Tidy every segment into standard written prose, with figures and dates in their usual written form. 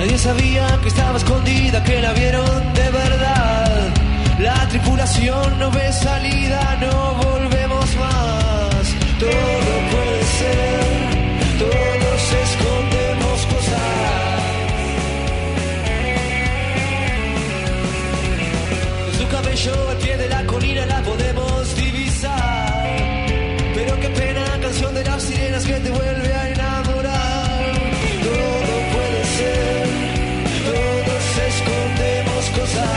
Nadie sabía que estaba escondida, que la vieron de verdad. La tripulación no ve salida, no volvemos más. Todo puede ser, todos escondemos cosas. Su cabello al pie de la colina la podemos divisar. Pero qué pena, canción de las sirenas que te vuelve a enamorar. Todo puede ser, todos escondemos cosas.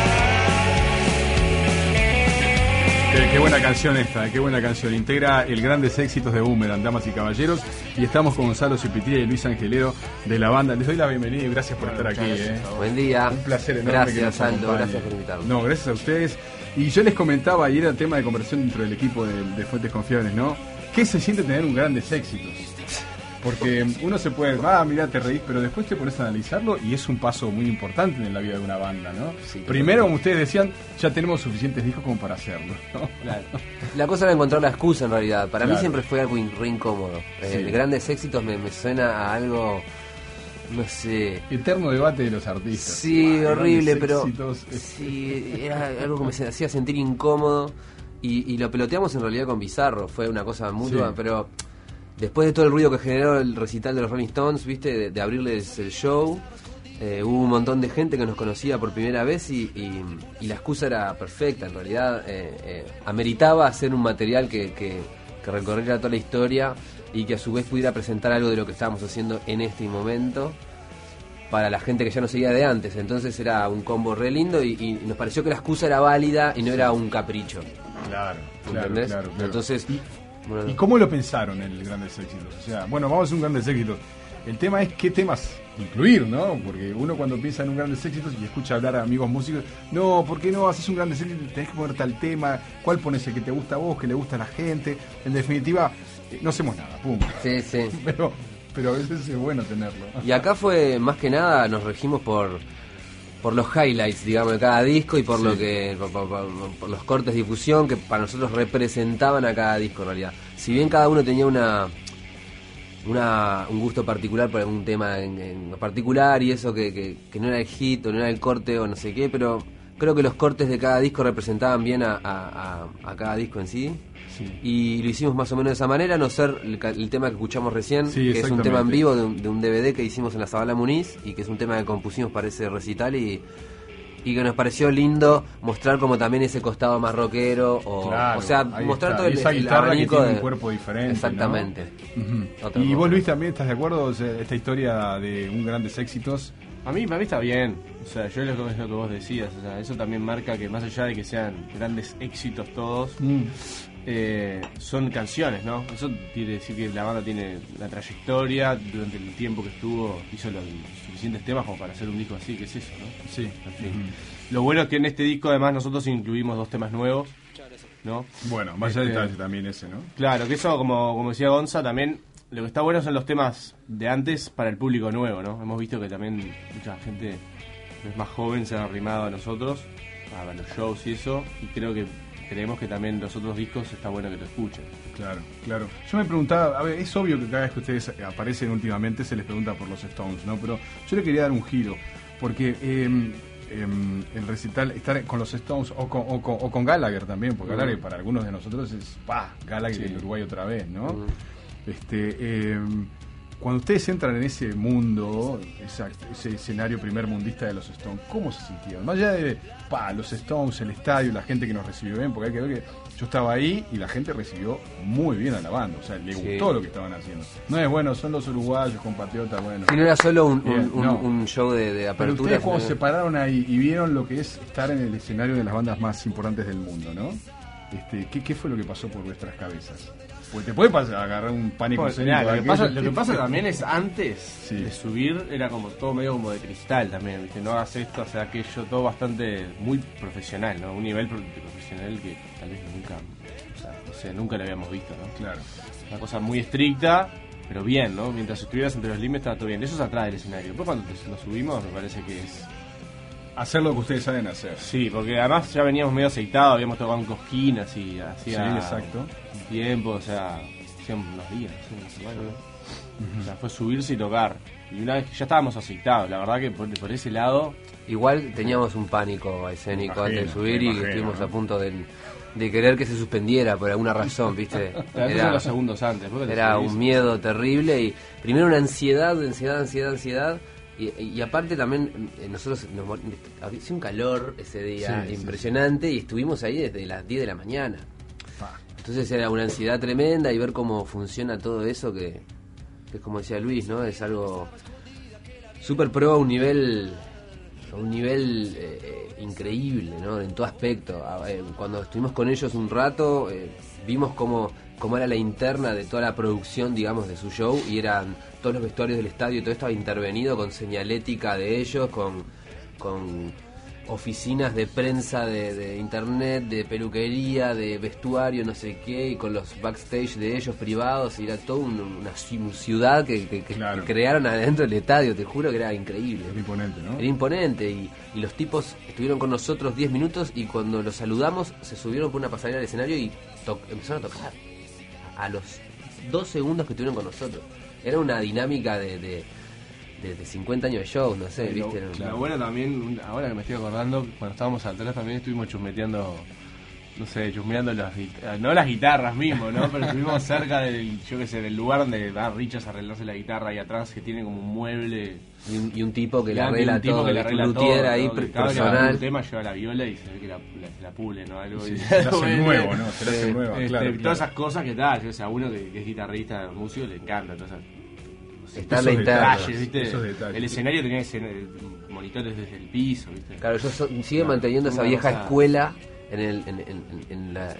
Qué buena canción esta, qué buena canción. Integra el grandes éxitos de Boomerang, damas y caballeros. Y estamos con Gonzalo Cipitilla y Luis Angelero de la banda. Les doy la bienvenida y gracias por estar aquí. Buen día. Un placer enorme. Gracias, Aldo, gracias por invitarme. No, gracias a ustedes. Y yo les comentaba, y era tema de conversación dentro del equipo de Fuentes Confiables, ¿no? ¿Qué se siente tener un grandes éxitos? Porque uno se puede, mirá, te reís, pero después te pones a analizarlo y es un paso muy importante en la vida de una banda, ¿no? Sí, primero, como ustedes decían, ya tenemos suficientes discos como para hacerlo, ¿no? Claro. La cosa era encontrar la excusa en realidad. Para mí siempre fue algo re incómodo. Sí. Grandes éxitos me suena a algo, no sé... Eterno debate de los artistas. Sí, horrible, pero... Éxitos, sí, era algo que me hacía sentir incómodo y lo peloteamos en realidad con Bizarro. Fue una cosa mutua, sí. Pero... Después de todo el ruido que generó el recital de los Rolling Stones, ¿viste? De abrirles el show, hubo un montón de gente que nos conocía por primera vez y la excusa era perfecta. En realidad, ameritaba hacer un material que recorriera toda la historia y que a su vez pudiera presentar algo de lo que estábamos haciendo en este momento para la gente que ya nos seguía de antes. Entonces era un combo re lindo y nos pareció que la excusa era válida y no era un capricho. Claro. Entonces... ¿Y cómo lo pensaron en el Grandes Éxitos? O sea, bueno, vamos a hacer un Grandes Éxitos. El tema es qué temas incluir, ¿no? Porque uno cuando piensa en un Grandes Éxitos y escucha hablar a amigos músicos, no, ¿por qué no haces un Grandes Éxitos? Tenés que poner tal tema, ¿cuál pones el que te gusta a vos, que le gusta a la gente? En definitiva, no hacemos nada, pum. Sí. Pero a veces es bueno tenerlo. Y acá fue, más que nada, nos regimos por los highlights, digamos, de cada disco y por lo que por los cortes de difusión que para nosotros representaban a cada disco en realidad. Si bien cada uno tenía un gusto particular por algún tema en particular y eso que no era el hit o no era el corte o no sé qué, pero creo que los cortes de cada disco representaban bien a cada disco en sí. Y lo hicimos más o menos de esa manera, a no ser el tema que escuchamos recién, que es un tema en vivo de un DVD que hicimos en la Zabala Muniz y que es un tema que compusimos para ese recital y que nos pareció lindo mostrar como también ese costado más rockero o sea, mostrar todo el abanico que tiene un cuerpo diferente. Exactamente. ¿No? Y vos, Luis, también estás de acuerdo, o sea, esta historia de un Grandes Éxitos? A mí está bien, o sea, yo es lo que vos decías, o sea, eso también marca que más allá de que sean grandes éxitos todos, son canciones, ¿no? Eso quiere decir que la banda tiene la trayectoria, durante el tiempo que estuvo, hizo los suficientes temas como para hacer un disco así, que es eso, ¿no? Sí. En fin. Lo bueno es que en este disco además nosotros incluimos 2 temas nuevos, ¿no? Bueno, más allá de detalle también ese, ¿no? Claro, que eso, como decía Gonza, también... Lo que está bueno son los temas de antes para el público nuevo, ¿no? Hemos visto que también mucha gente es más joven se ha arrimado a nosotros, a los shows y eso, y creemos que también los otros discos está bueno que lo escuchen. Claro. Yo me preguntaba, a ver, es obvio que cada vez que ustedes aparecen últimamente se les pregunta por los Stones, ¿no? Pero yo le quería dar un giro, porque el recital, estar con los Stones o con Gallagher también, porque Gallagher para algunos de nosotros es, Gallagher en Uruguay otra vez, ¿no? Cuando ustedes entran en ese mundo, ese escenario primer mundista de los Stones, ¿cómo se sintieron? Más allá de los Stones, el estadio, la gente que nos recibió bien, porque hay que ver que yo estaba ahí y la gente recibió muy bien a la banda, o sea, le gustó lo que estaban haciendo. No es bueno, son los uruguayos, compatriotas, bueno. Si no era solo un show de apertura. Pero ustedes cuando se pararon ahí y vieron lo que es estar en el escenario de las bandas más importantes del mundo, ¿no? ¿Qué fue lo que pasó por vuestras cabezas? Pues te puede agarrar un pánico escénico. Lo que pasa también es antes de subir, era como todo medio como de cristal también, ¿viste? No hagas esto, haces aquello, todo bastante muy profesional, ¿no? Un nivel profesional que tal vez nunca lo habíamos visto, ¿no? Claro. Una cosa muy estricta, pero bien, ¿no? Mientras estuvieras entre los límites estaba todo bien. Eso es atrás del escenario. Después cuando nos subimos me parece que es... hacer lo que ustedes saben hacer. Sí, porque además ya veníamos medio aceitados, habíamos tocado en cosquinas y hacía exacto. Un tiempo, o sea, hacían unos días, o sea, fue subirse y tocar. Y una vez que ya estábamos aceitados, la verdad que por ese lado... Igual teníamos un pánico escénico antes de subir y estuvimos ¿no? a punto de querer que se suspendiera por alguna razón, ¿viste? Era los segundos antes. Era un miedo terrible y primero una ansiedad. Y aparte también nosotros hacía un calor ese día impresionante y estuvimos ahí desde las 10 de la mañana. Entonces era una ansiedad tremenda y ver cómo funciona todo eso que es como decía Luis, ¿no? Es algo súper pro a un nivel increíble, ¿no? En todo aspecto. Cuando estuvimos con ellos un rato, vimos cómo era la interna de toda la producción, digamos, de su show, y eran todos los vestuarios del estadio y todo estaba intervenido con señalética de ellos, con oficinas de prensa de internet, de peluquería, de vestuario, no sé qué, y con los backstage de ellos privados, y era toda una ciudad que crearon adentro del estadio. Te juro que era increíble. Era imponente, ¿no? Era imponente, y los tipos estuvieron con nosotros 10 minutos y cuando los saludamos se subieron por una pasarela al escenario y empezaron a tocar a los 2 segundos que estuvieron con nosotros. Era una dinámica de 50 años de show, no sé, ¿viste? Lo bueno también, ahora que me estoy acordando, cuando estábamos atrás también estuvimos chusmeteando, no sé, chusmeando no las guitarras mismo, ¿no? Pero estuvimos cerca del lugar donde va Richards a arreglarse la guitarra ahí atrás, que tiene como un mueble. Y un tipo que le arregla todo, que le arregla todo, ahí ¿no? personal. Un tema lleva la viola y se ve que la pule, ¿no? Algo Sí, se hace nuevo, ¿no? Se le hace nueva, claro. Todas esas cosas que tal, o sea, a uno que es guitarrista, músico, le encanta todas esas. Está la interna. ¿Viste? Esos detalles. El escenario tenía que ser monitores desde el piso, ¿viste? Claro, ellos siguen manteniendo esa vieja escuela en la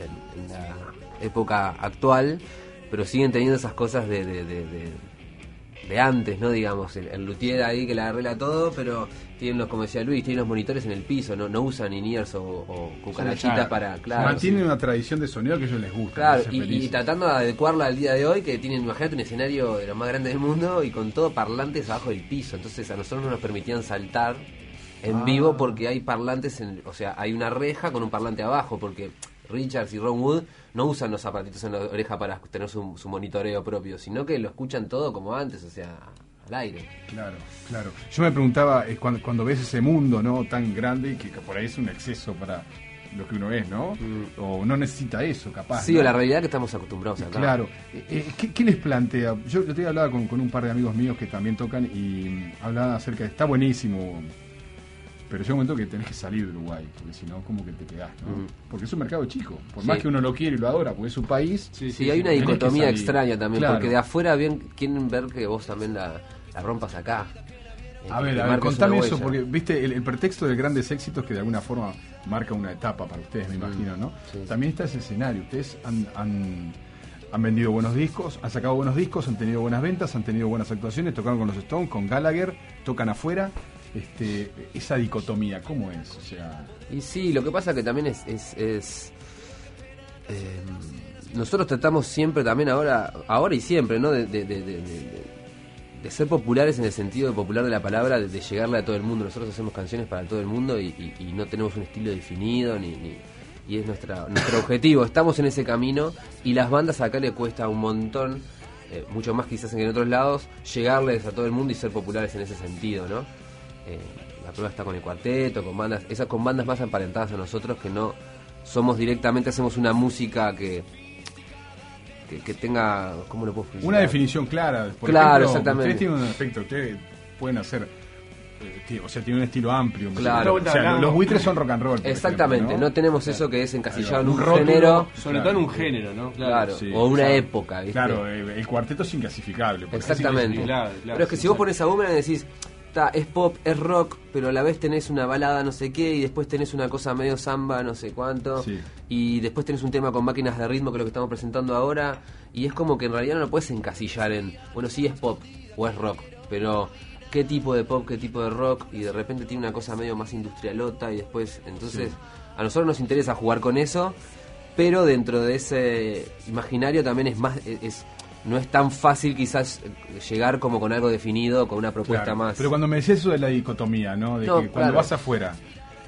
época actual, pero siguen teniendo esas cosas de antes, ¿no? Digamos, el luthier ahí que la arregla todo, pero tienen como decía Luis, tienen los monitores en el piso, no usan in-ears o cucarachitas para... Claro, mantienen una tradición de sonido que a ellos les gusta. Claro, y tratando de adecuarla al día de hoy, que tienen, imagínate, un escenario de lo más grande del mundo y con todo parlantes abajo del piso. Entonces a nosotros no nos permitían saltar en vivo porque hay parlantes, o sea, hay una reja con un parlante abajo, porque Richards y Ron Wood no usan los zapatitos en la oreja para tener su monitoreo propio, sino que lo escuchan todo como antes, o sea, al aire. Claro. Yo me preguntaba, cuando ves ese mundo, ¿no? Tan grande, que por ahí es un exceso para lo que uno es, ¿no? O no necesita eso, capaz. Sí, ¿no? o la realidad que estamos acostumbrados acá. Claro. ¿Qué les plantea? Yo te hablaba con un par de amigos míos que también tocan y hablaban acerca de... Está buenísimo, pero llega un momento que tenés que salir de Uruguay, porque si no, como que te quedás, ¿no? Porque es un mercado chico, por más que uno lo quiere y lo adora, porque es su país. Sí, hay una dicotomía extraña también, claro. porque de afuera quieren ver que vos también la rompas acá. A ver, contame eso, porque viste, el pretexto de grandes éxitos que de alguna forma marca una etapa para ustedes, me imagino, ¿no? Sí. También está ese escenario, ustedes han vendido buenos discos, han sacado buenos discos, han tenido buenas ventas, han tenido buenas actuaciones, tocaron con los Stones, con Gallagher, tocan afuera. Esa dicotomía, ¿cómo es? O sea... Y sí, lo que pasa que también nosotros tratamos siempre también ahora y siempre, ¿no? De ser populares en el sentido de popular de la palabra, de llegarle a todo el mundo. Nosotros hacemos canciones para todo el mundo y no tenemos un estilo definido y es nuestro objetivo. Estamos en ese camino y las bandas acá le cuesta un montón, mucho más quizás que en otros lados, llegarles a todo el mundo y ser populares en ese sentido, ¿no? La prueba está con el cuarteto, con bandas más emparentadas a nosotros, que no somos directamente, hacemos una música que tenga, ¿cómo lo puedo explicar? Una definición clara. Por claro, ejemplo, exactamente. Ustedes tienen un aspecto, ustedes pueden hacer, o sea, tienen un estilo amplio. Claro. O sea, los buitres son rock and roll. Exactamente, ejemplo, no tenemos eso que es encasillado en un rótulo, género. Sobre todo en un género, ¿no? Claro, sí, o una o sea, época, ¿viste? Claro, el cuarteto es inclasificable. Exactamente. Claro, Pero es que si vos pones a Boomerang y decís, es pop, es rock, pero a la vez tenés una balada no sé qué, y después tenés una cosa medio samba no sé cuánto, y después tenés un tema con máquinas de ritmo, que es lo que estamos presentando ahora, y es como que en realidad no lo puedes encasillar en, bueno, sí es pop o es rock, pero qué tipo de pop, qué tipo de rock, y de repente tiene una cosa medio más industrialota, y después, entonces, a nosotros nos interesa jugar con eso, pero dentro de ese imaginario también no es tan fácil quizás llegar como con algo definido, con una propuesta más. Pero cuando me decías eso de la dicotomía, ¿no? De que cuando vas afuera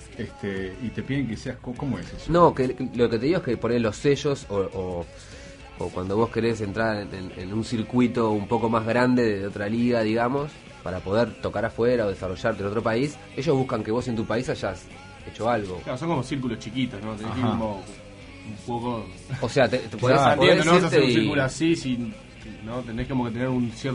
y te piden que seas... ¿Cómo es eso? No, que lo que te digo es que poner los sellos o o cuando vos querés entrar en un circuito un poco más grande de otra liga, digamos, para poder tocar afuera o desarrollarte en otro país, ellos buscan que vos en tu país hayas hecho algo. Claro, son como círculos chiquitos, ¿no? Tenés que ir como un poco... O sea, te podés, no vas a hacer un irte círculo así, ¿no? Tenés como que tener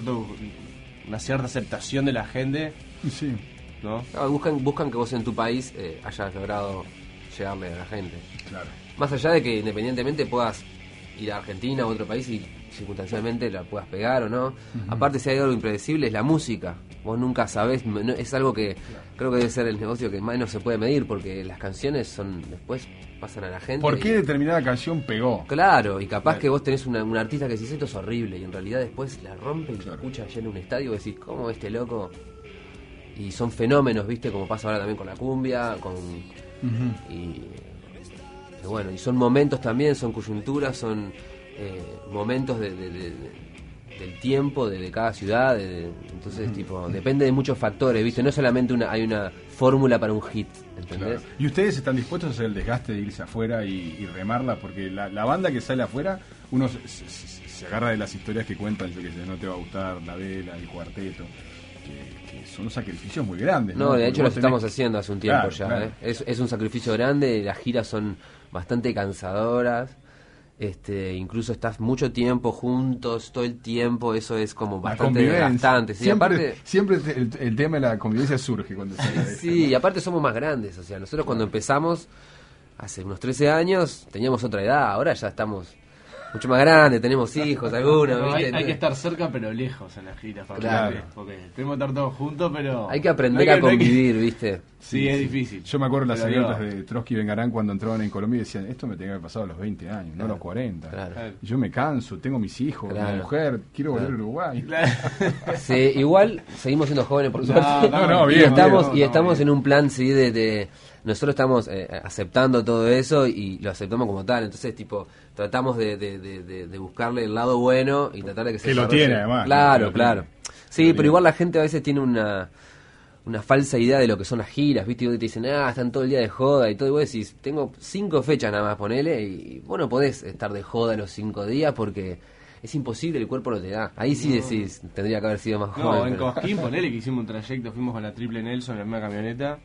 una cierta aceptación de la gente, Sí. ¿no? Claro, buscan que vos en tu país hayas logrado llegarle a la gente. Claro. Más allá de que independientemente puedas ir a Argentina o a otro país y circunstancialmente la puedas pegar o no. Aparte, si hay algo impredecible, es la música. Vos nunca sabés, es algo que creo que debe ser el negocio que más no se puede medir, porque las canciones después pasan a la gente. ¿Por qué determinada canción pegó? Claro, y capaz que vos tenés un artista que decís, esto es horrible, y en realidad después la rompe y se escucha allá en un estadio y decís, ¿cómo este loco? Y son fenómenos, ¿viste? Como pasa ahora también con la cumbia, y bueno, y son momentos también, son coyunturas, son momentos del tiempo de cada ciudad, entonces tipo depende de muchos factores, ¿viste? No solamente hay una fórmula para un hit, ¿entendés? Claro. ¿Y ustedes están dispuestos a hacer el desgaste de irse afuera y remarla? Porque la banda que sale afuera, uno se agarra de las historias que cuentan, yo que sé, No te va a gustar, La Vela, El Cuarteto, que son sacrificios muy grandes. No, de hecho los estamos haciendo hace un tiempo, claro, ya, claro. Es un sacrificio grande, las giras son bastante cansadoras. Incluso estás mucho tiempo juntos, todo el tiempo, eso es como bastante desgastante. ¿Sí? Siempre el tema de la convivencia surge cuando sí, y aparte somos más grandes, o sea, nosotros cuando empezamos, hace unos 13 años, teníamos otra edad, ahora ya estamos mucho más grandes, tenemos hijos, algunos. No, hay que estar cerca pero lejos en las giras, claro. Porque tenemos que estar todos juntos, pero... Hay que aprender a convivir, ¿viste? Sí, es difícil. Yo me acuerdo las Pero anécdotas de Trotsky y Vengarán cuando entraban en Colombia y decían, esto me tenía que haber pasado a los 20 años, no a los 40. Claro. Yo me canso, tengo mis hijos, Claro. mi mujer, quiero volver a Uruguay. Claro. Sí, igual seguimos siendo jóvenes por suerte. Bien, y estamos en un plan, sí, de nosotros estamos aceptando todo eso y lo aceptamos como tal, entonces tipo tratamos de buscarle el lado bueno y tratar de que se Que lo desarrolle. tiene, además. Claro, Que lo claro. tiene. Sí, pero igual la gente a veces tiene una falsa idea de lo que son las giras, ¿viste? Y te dicen, están todo el día de joda y todo, y vos decís, tengo 5 fechas nada más, ponele, y vos no podés estar de joda los 5 días porque es imposible, el cuerpo no te da. Ahí sí decís, tendría que haber sido más joven. No, en pero- Cosquín, ponele que hicimos un trayecto, fuimos con la Triple Nelson en la misma camioneta,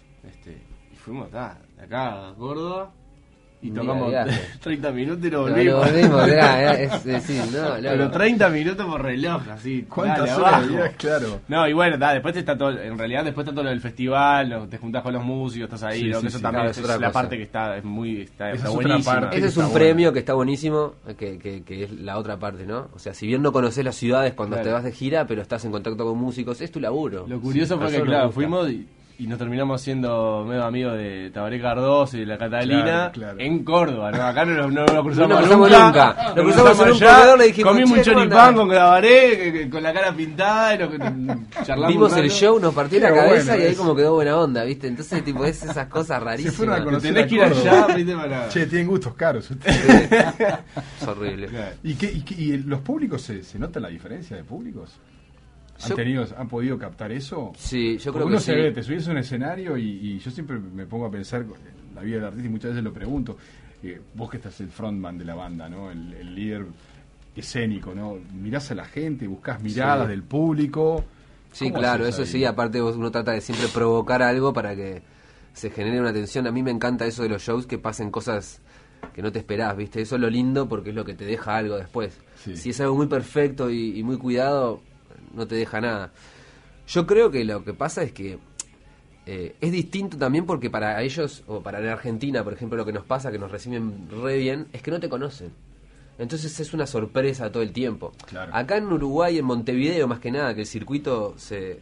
y fuimos de acá a Córdoba, y Un tocamos día de viaje. 30 minutos y nos No, volvimos. lo volvimos, es decir, no, Pero 30 minutos por reloj, así. ¿Cuántas dale, horas abajo. de viaje? Claro. No, y bueno, después está todo, en realidad después está todo lo del festival, te juntás con los músicos, estás ahí, Sí, ¿no? sí, Que eso sí, también claro, es es otra la cosa. parte que está Esa es está otra buenísima. parte. Ese es un Está premio bueno. que está buenísimo, que es la otra parte, ¿no? O sea, si bien no conoces las ciudades cuando Claro. te vas de gira, pero estás en contacto con músicos, es tu laburo. Lo curioso A fue que, nosotros claro, nos gusta. fuimos y nos terminamos siendo medio amigos de Tabaré Cardoso y de la Catalina Claro, claro. en Córdoba, ¿no? Acá no lo No cruzamos, nos cruzamos nunca. Lo cruzamos en un allá, corredor, le dijimos, comimos un "Che, ¿cómo choripán andás?" con Tabaré, con la cara pintada, y charlamos Vimos un el rato. show, nos partió la Qué cabeza bueno y ahí eso. como quedó buena onda, ¿viste? Entonces, tipo, es esas cosas Se rarísimas. fueron a conocer Tenés que ir Córdoba. allá, viste, para... Che, tienen gustos caros ustedes. Es horrible. Claro. ¿Y los públicos se nota la diferencia de públicos? ¿Han podido captar eso? Sí, yo Porque creo uno que se sí. ve, te subís a un escenario y yo siempre me pongo a pensar en la vida del artista y muchas veces lo pregunto. Vos que estás el frontman de la banda, ¿no? El líder escénico, ¿no? Mirás a la gente, buscás miradas Sí. del público. Sí, ¿Cómo claro, haces eso ahí? sí, aparte uno trata de siempre provocar algo para que se genere una tensión. A mí me encanta eso de los shows, que pasen cosas que no te esperás, ¿viste? Eso es lo lindo porque es lo que te deja algo después. Sí. Si es algo muy perfecto y muy cuidado, no te deja nada. Yo creo que lo que pasa es que es distinto también porque para ellos, o para la Argentina, por ejemplo, lo que nos pasa, que nos reciben re bien, es que no te conocen. Entonces es una sorpresa todo el tiempo. Claro. Acá en Uruguay, en Montevideo, más que nada, que el circuito se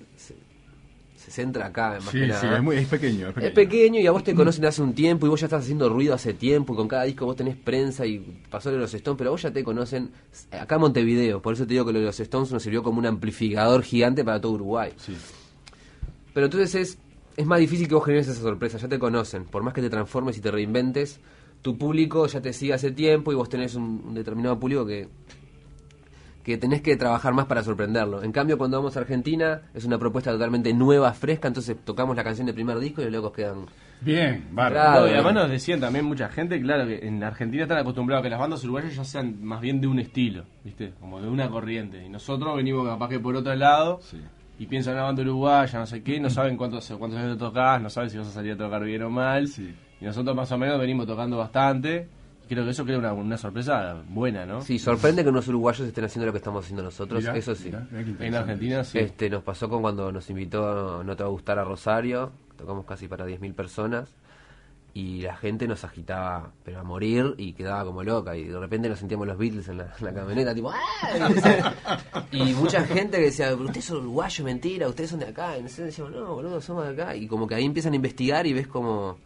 centra acá, más Sí, que sí, nada. es pequeño. Es pequeño y a vos te conocen hace un tiempo y vos ya estás haciendo ruido hace tiempo y con cada disco vos tenés prensa y pasó de los Stones, pero vos ya te conocen acá en Montevideo. Por eso te digo que lo de los Stones nos sirvió como un amplificador gigante para todo Uruguay. Sí. Pero entonces es más difícil que vos generes esa sorpresa, ya te conocen. Por más que te transformes y te reinventes, tu público ya te sigue hace tiempo y vos tenés un determinado público que tenés que trabajar más para sorprenderlo. En cambio, cuando vamos a Argentina, es una propuesta totalmente nueva, fresca, entonces tocamos la canción del primer disco y los locos quedan Bien, bárbaro. Claro. No, y además nos decían también mucha gente, claro, que en Argentina están acostumbrados a que las bandas uruguayas ya sean más bien de un estilo, ¿viste? Como de una corriente. Y nosotros venimos capaz que por otro lado, Sí. y piensan en una banda uruguaya, no sé qué, no saben cuántos años tocás, no saben si vas a salir a tocar bien o mal. Sí. Y nosotros más o menos venimos tocando bastante. Creo que eso crea una sorpresa buena, ¿no? Sí, sorprende que unos uruguayos estén haciendo lo que estamos haciendo nosotros, Mirá, eso sí. mirá qué interesante. En Argentina sí. Nos pasó con cuando nos invitó No Te Va a Gustar a Rosario, tocamos casi para 10.000 personas y la gente nos agitaba pero a morir y quedaba como loca y de repente nos sentíamos los Beatles en la camioneta tipo ¡ah! Y mucha gente que decía, pero ustedes son uruguayos, mentira, ustedes son de acá, y nosotros decíamos, no boludo, somos de acá, y como que ahí empiezan a investigar y ves como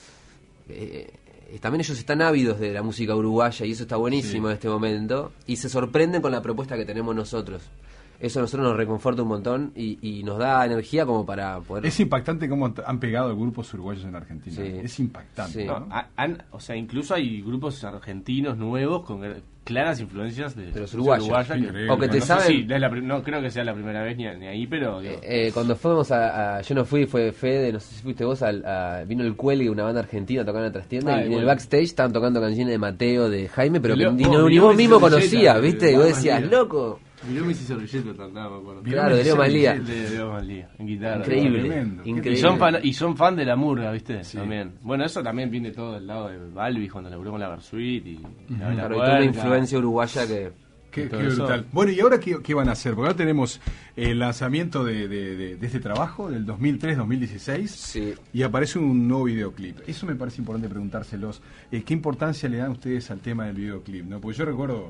también ellos están ávidos de la música uruguaya y eso está buenísimo en este momento y se sorprenden con la propuesta que tenemos nosotros. Eso a nosotros nos reconforta un montón y nos da energía como para poder... Es impactante cómo han pegado grupos uruguayos en Argentina. Sí. Es impactante. Sí. ¿no? No, o sea, incluso hay grupos argentinos nuevos con claras influencias de los uruguayos. Increíble. O que te no saben... sé si es no creo que sea la primera vez ni ahí, pero... digo, cuando fuimos yo no fui, fue Fede, no sé si fuiste vos, vino el Cuelgue, una banda argentina tocando en la trastienda y en el backstage estaban tocando canciones de Mateo, de Jaime, pero que ni vos mismo conocías, ¿viste? Y vos decías, loco. Miró Missy Servilleta cantaba, me acuerdo. Claro, de Leo Malía. De Leo Malía, en guitarra. Increíble, Tremendo. increíble. Y son fan de la murga, ¿viste? Sí. También. Bueno, eso también viene todo del lado de Balbi cuando laburó con la Versuit y la Claro, y toda una influencia uruguaya que... Qué todo brutal. eso. Bueno, ¿y ahora qué van a hacer? Porque ahora tenemos el lanzamiento de este trabajo, del 2003-2016, Sí. y aparece un nuevo videoclip. Eso me parece importante preguntárselos. ¿Qué importancia le dan ustedes al tema del videoclip? ¿No? Porque yo recuerdo,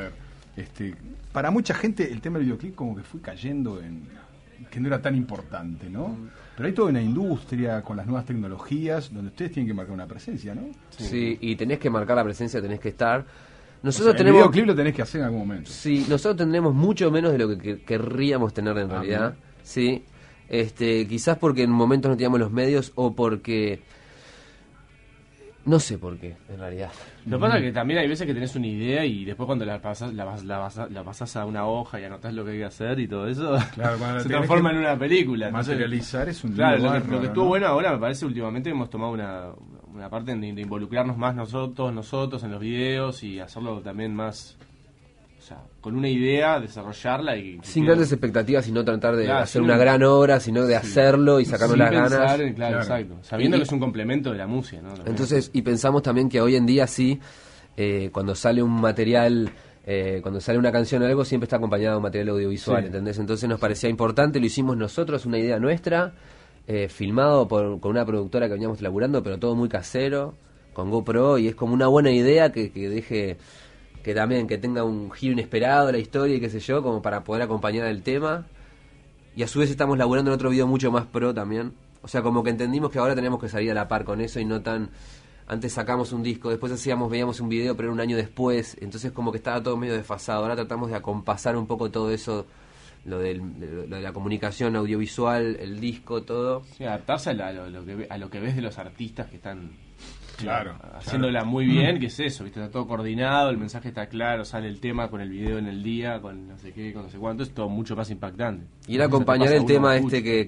para mucha gente el tema del videoclip como que fue cayendo que no era tan importante, ¿no? Pero hay toda una industria con las nuevas tecnologías donde ustedes tienen que marcar una presencia, ¿no? Sí, y tenés que marcar la presencia, tenés que estar... O Nosotros sea, tenemos... el videoclip lo tenés que hacer en algún momento. Sí, nosotros tendremos mucho menos de lo que querríamos tener en realidad. Sí. Quizás porque en momentos no teníamos los medios o porque... No sé por qué, en realidad. Lo que pasa es que también hay veces que tenés una idea y después cuando la pasás a una hoja y anotás lo que hay que hacer y todo eso, Claro, cuando se tenés transforma que en una película. Entonces, Materializar es un claro, lío lo bárbaro, que estuvo ¿no? bueno ahora me parece últimamente hemos tomado una parte de involucrarnos más nosotros en los videos y hacerlo también más, o sea, con una idea, desarrollarla y... Sin grandes expectativas y no tratar de Claro, hacer sí. una gran obra, sino de hacerlo y sacarnos Sin las pensar ganas. en- claro, exacto. Sabiendo que es un complemento de la música, ¿no? También. Entonces, y pensamos también que hoy en día sí, cuando sale un material, cuando sale una canción o algo, siempre está acompañado de un material audiovisual, Sí. ¿entendés? Entonces nos parecía importante, lo hicimos nosotros, una idea nuestra, filmado con una productora que veníamos laburando, pero todo muy casero, con GoPro, y es como una buena idea que deje, que también, que tenga un giro inesperado la historia y qué sé yo, como para poder acompañar el tema. Y a su vez estamos laburando en otro video mucho más pro también. O sea, como que entendimos que ahora tenemos que salir a la par con eso y no tan... Antes sacamos un disco, después veíamos un video, pero era un año después. Entonces como que estaba todo medio desfasado. Ahora tratamos de acompasar un poco todo eso, lo de la comunicación audiovisual, el disco, todo. Sí, adaptarse a lo que ves de los artistas que están Claro, haciéndola muy bien, que es eso, ¿viste? Está todo coordinado, el mensaje está claro, sale el tema con el video en el día, con no sé qué, con no sé cuánto, es todo mucho más impactante. Y era acompañar el tema que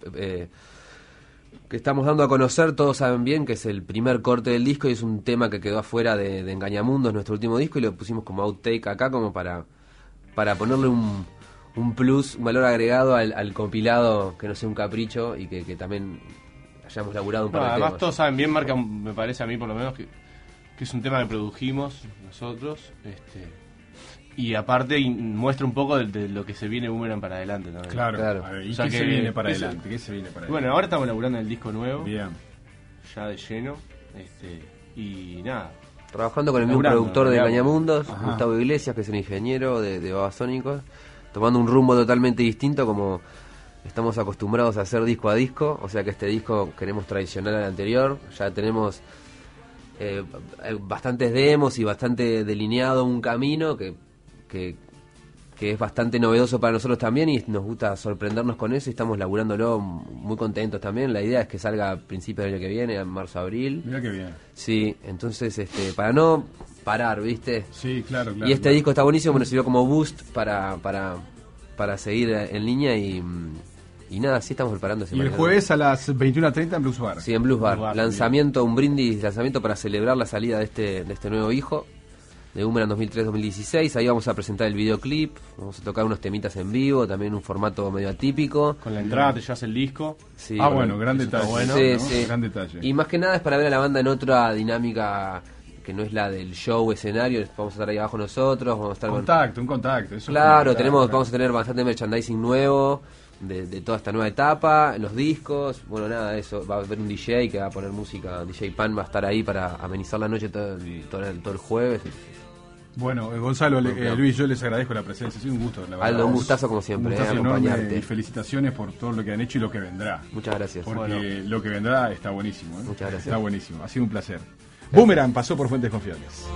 estamos dando a conocer, todos saben bien que es el primer corte del disco y es un tema que quedó afuera de Engañamundos, nuestro último disco, y lo pusimos como outtake acá como para ponerle un plus, un valor agregado al compilado, que no sea un capricho y que también hayamos laburado un par de Además temas. todos saben bien, marca, me parece a mí por lo menos, que es un tema que produjimos nosotros, y aparte muestra un poco de lo que se viene Boomerang para adelante también. Claro. Claro. A ver, ¿y O sea qué que se viene para eso- adelante? ¿Qué se viene para Bueno, ahora estamos laburando en el disco nuevo, Bien. ya de lleno, y nada. Trabajando con el mismo Laburando, productor de digamos. Engañamundos, Ajá. Gustavo Iglesias, que es el ingeniero de Babasónicos, tomando un rumbo totalmente distinto como estamos acostumbrados a hacer disco a disco, o sea que este disco queremos traicionar al anterior, ya tenemos bastantes demos y bastante delineado un camino que es bastante novedoso para nosotros también y nos gusta sorprendernos con eso y estamos laburándolo muy contentos también. La idea es que salga a principios del año que viene, en marzo-abril. Mira qué bien. Sí, entonces para no parar, ¿viste? Sí, claro. Y este disco está buenísimo, nos sirvió como boost para seguir en línea Y nada, sí estamos preparando ese Y el mañana. jueves a las 21:30 en Blues Bar. Sí, en Blues Bar. Blues Bar, Lanzamiento, un brindis, lanzamiento para celebrar la salida de este nuevo hijo, de Boomerang 2003-2016. Ahí vamos a presentar el videoclip, vamos a tocar unos temitas en vivo, también un formato medio atípico. Con la entrada te llevas el disco. Sí, Bueno, gran eso detalle. está bueno. Sí, ¿no? sí. Gran detalle. Y más que nada es para ver a la banda en otra dinámica que no es la del show escenario. Vamos a estar ahí abajo nosotros, vamos a estar Un contacto. Eso es Claro, fundamental, vamos a tener bastante merchandising nuevo de toda esta nueva etapa, los discos, bueno, nada, eso, va a haber un DJ que va a poner música, DJ Pan va a estar ahí para amenizar la noche todo el jueves. Bueno, Gonzalo, Bueno, Luis, yo les agradezco la presencia, ha sido un gusto. La verdad. Aldo, un gustazo como siempre, Un gustazo acompañarte. enorme y felicitaciones por todo lo que han hecho y lo que vendrá. Muchas gracias. Porque Bueno. lo que vendrá está buenísimo. Muchas gracias. Está buenísimo, ha sido un placer. Boomerang pasó por Fuentes Confiables.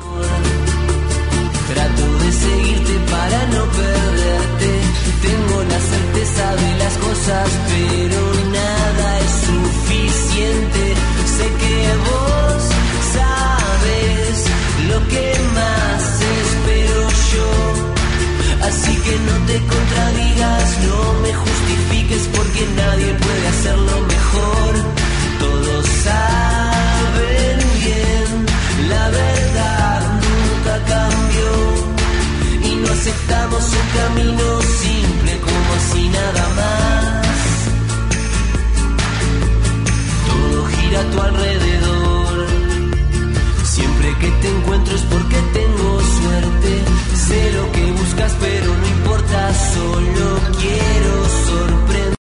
Trato de seguirte para no perderte. Tengo la certeza de las cosas, pero nada es suficiente. Sé que vos sabes lo que más espero yo. Así que no te contradigas, no me justifiques, porque nadie puede hacerlo mejor. Todos saben bien, la verdad nunca cambió. Y no aceptamos un camino simple como si nada más.